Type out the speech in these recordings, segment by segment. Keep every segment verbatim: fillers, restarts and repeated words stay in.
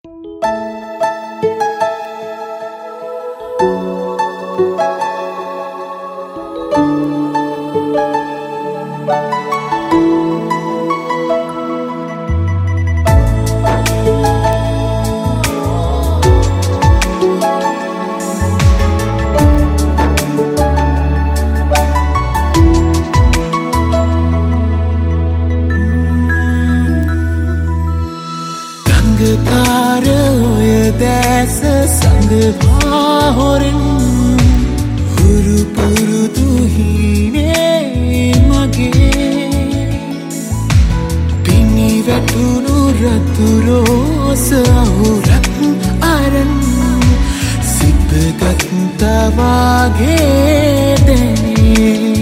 දැස සඳපා හොරෙන් හුරු පුරුදු හීනේ මගේ පිණි වැටුණු රතු රෝස අහුරක් අරන් සිපගත් වාගේ දැනේ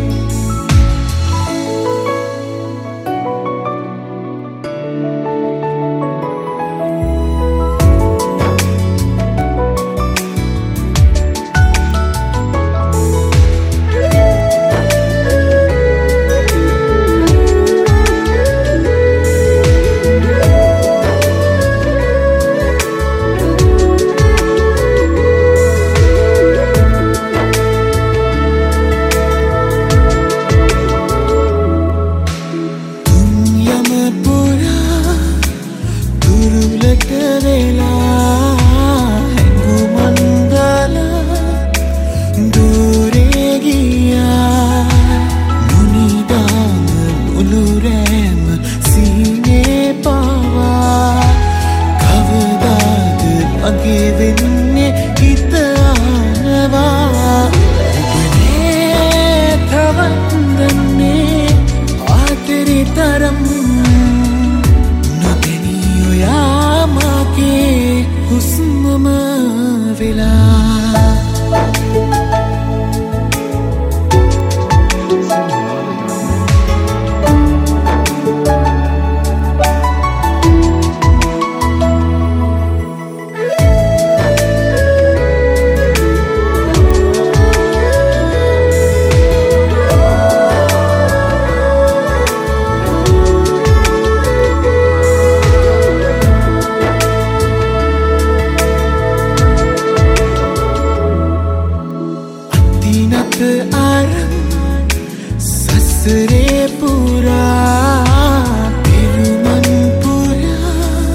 සසරේ පුරා පිරුමන් පුරා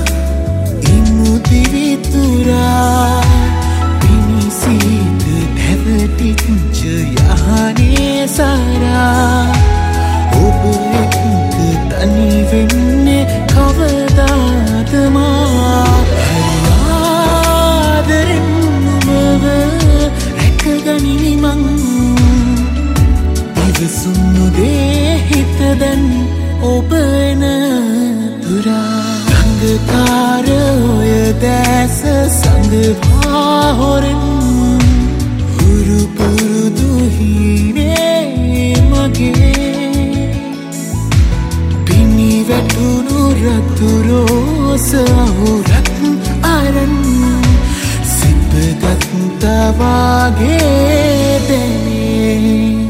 ඉමුදිවිතුරා පිනිසිත දැවටිච්ච යහනේ සාරා ඔබ එක්ක තනි වෙන්නේ කවදාද මා ආදරෙන් ඔබව රැකගනිමි මං ඉවසුණු දේ හිත දැන් ඔබ එන තුරා රංගකාර ඔය දැස සඳපා හොරෙන් හුරු පුරුදු හීනේ මගේ පිණි වැටුණු රතු රෝස අහුරක් අරන් සිපගත් වාගේ දැනේ